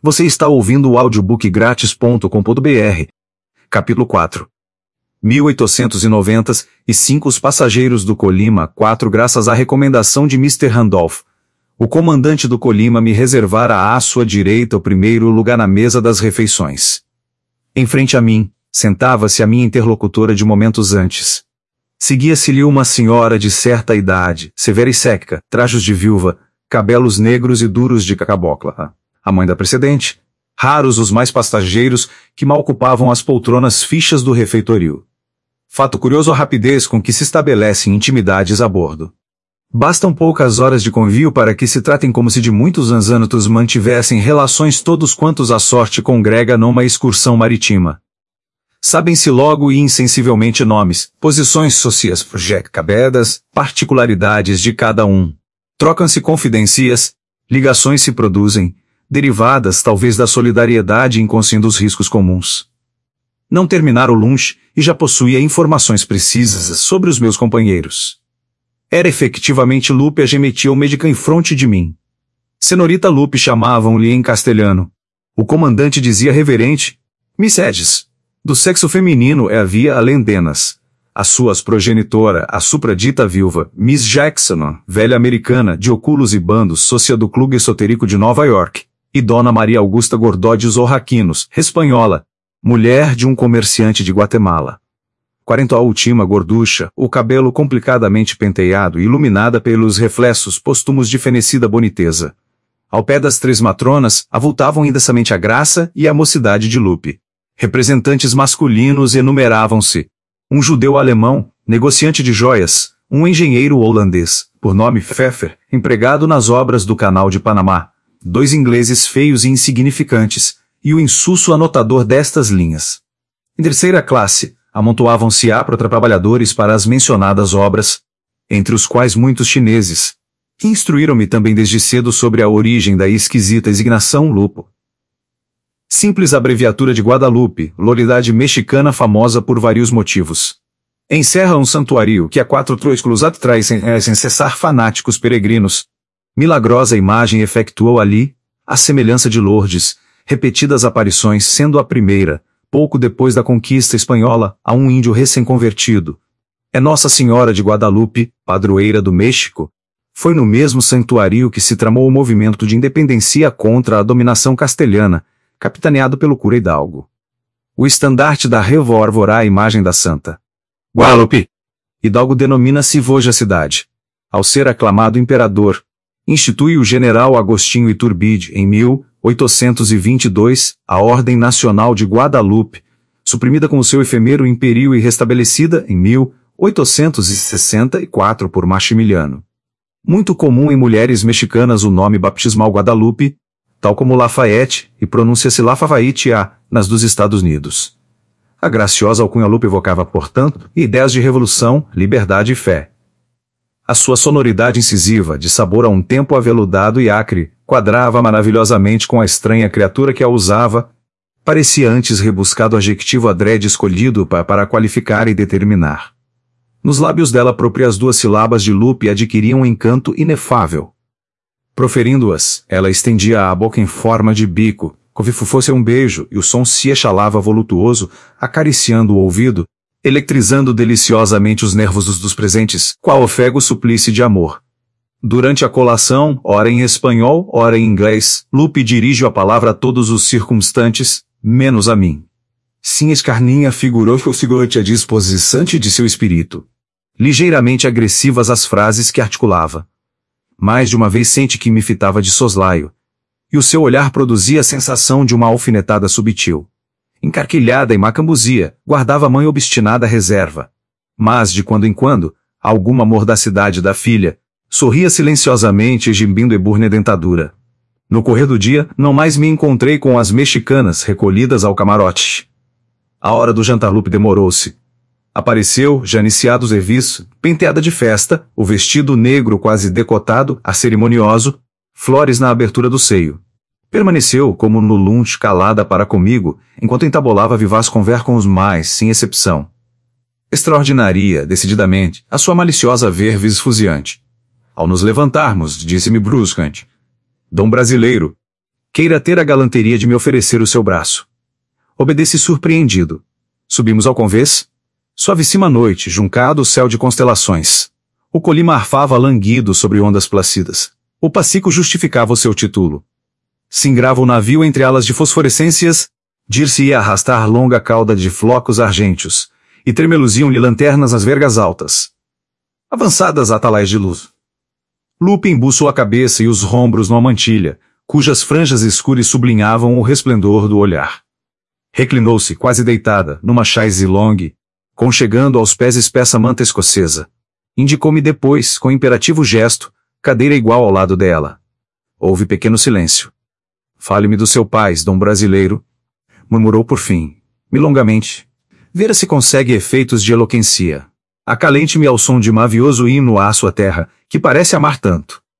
Você está ouvindo o audiobookgratis.com.br. Capítulo 4. 1895 Os passageiros do Colima 4. Graças à recomendação de Mr. Randolph, o comandante do Colima me reservara à sua direita o primeiro lugar na mesa das refeições. Em frente a mim, sentava-se a minha interlocutora de momentos antes. Seguia-se-lhe uma senhora de certa idade, severa e seca, trajos de viúva, cabelos negros e duros de cabocla. A mãe da precedente, raros os mais passageiros que mal ocupavam as poltronas fixas do refeitório. Fato curioso a rapidez com que se estabelecem intimidades a bordo. Bastam poucas horas de convívio para que se tratem como se de muitos anos mantivessem relações todos quantos a sorte congrega numa excursão marítima. Sabem-se logo e insensivelmente nomes, posições sociais, cabedas, particularidades de cada um. Trocam-se confidências, ligações se produzem, derivadas talvez da solidariedade inconsciente dos riscos comuns. Não terminara o lunch e já possuía informações precisas sobre os meus companheiros. Era efetivamente Lupe a gemetia o médica em fronte de mim. Senorita Lupe chamavam-lhe em castelhano. O comandante dizia reverente, Miss Edges. Do sexo feminino havia além denas. A sua progenitora, a supradita viúva, Miss Jackson, velha americana, de óculos e bandos, sócia do Clube Esotérico de Nova York, e Dona Maria Augusta Gordó de Orraquinos, espanhola, mulher de um comerciante de Guatemala. Quarenta a última gorducha, o cabelo complicadamente penteado e iluminada pelos reflexos póstumos de fenecida boniteza. Ao pé das três matronas, avultavam indensamente a graça e a mocidade de Lupe. Representantes masculinos enumeravam-se. Um judeu alemão, negociante de joias, um engenheiro holandês, por nome Pfeffer, empregado nas obras do Canal de Panamá, dois ingleses feios e insignificantes, e o insulso anotador destas linhas. Em terceira classe, amontoavam-se trabalhadores para as mencionadas obras, entre os quais muitos chineses, que instruíram-me também desde cedo sobre a origem da esquisita designação Lupo. Simples abreviatura de Guadalupe, localidade mexicana famosa por vários motivos. Encerra um santuário que há 4 séculos atrás sem cessar fanáticos peregrinos. Milagrosa imagem efetuou ali, à semelhança de Lourdes, repetidas aparições, sendo a primeira, pouco depois da conquista espanhola, a um índio recém-convertido. É Nossa Senhora de Guadalupe, padroeira do México. Foi no mesmo santuário que se tramou o movimento de independência contra a dominação castelhana, capitaneado pelo cura Hidalgo. O estandarte da revolverá a imagem da Santa Guadalupe. Hidalgo denomina-se hoje a cidade. Ao ser aclamado imperador, institui o general Agostinho Iturbide, em 1822, a Ordem Nacional de Guadalupe, suprimida com o seu efêmero império e restabelecida, em 1864, por Maximiliano. Muito comum em mulheres mexicanas o nome baptismal Guadalupe, tal como Lafayette, e pronuncia-se Lafayette nas dos Estados Unidos. A graciosa alcunha Lupe evocava, portanto, ideias de revolução, liberdade e fé. A sua sonoridade incisiva, de sabor a um tempo aveludado e acre, quadrava maravilhosamente com a estranha criatura que a usava, parecia antes rebuscado adjetivo adrede escolhido para qualificar e determinar. Nos lábios dela próprias 2 sílabas de Lupe adquiriam um encanto inefável. Proferindo-as, ela estendia a boca em forma de bico, como se fosse um beijo, e o som se exalava voluptuoso, acariciando o ouvido, eletrizando deliciosamente os nervos dos presentes, qual ofego suplício de amor. Durante a colação, ora em espanhol, ora em inglês, Lupe dirige a palavra a todos os circunstantes, menos a mim. Sim, escarninha figurou figurante a disposição de seu espírito. Ligeiramente agressivas as frases que articulava. Mais de uma vez sente que me fitava de soslaio. E o seu olhar produzia a sensação de uma alfinetada subtil. Encarquilhada e macambuzia, guardava a mãe obstinada reserva. Mas, de quando em quando, alguma mordacidade da filha, sorria silenciosamente exibindo eburne dentadura. No correr do dia, não mais me encontrei com as mexicanas recolhidas ao camarote. A hora do jantar Lupe demorou-se. Apareceu, já iniciado o serviço, penteada de festa, o vestido negro quase decotado, acerimonioso, flores na abertura do seio. Permaneceu, como no lunch, calada para comigo, enquanto entabolava vivaz conversa com os mais, sem exceção. Extraordinaria, decididamente, a sua maliciosa verve esfuziante. Ao nos levantarmos, disse-me bruscamente. Dom brasileiro. Queira ter a galanteria de me oferecer o seu braço. Obedeci surpreendido. Subimos ao convés. Suavíssima noite, juncado o céu de constelações. O Colima arfava languido sobre ondas placidas. O Pacifico justificava o seu título. Singrava o navio entre alas de fosforescências, dir-se-ia arrastar longa cauda de flocos argênteos, e tremeluziam-lhe lanternas nas vergas altas. Avançadas atalaias de luz. Lupin buçou a cabeça e os rombros numa mantilha, cujas franjas escuras sublinhavam o resplendor do olhar. Reclinou-se, quase deitada, numa chaise longue, conchegando aos pés espessa manta escocesa. Indicou-me depois, com imperativo gesto, cadeira igual ao lado dela. Houve pequeno silêncio. Fale-me do seu pai, dom brasileiro, murmurou por fim, milongamente. Vera se consegue efeitos de eloquência. Acalente-me ao som de mavioso hino à sua terra, que parece amar tanto.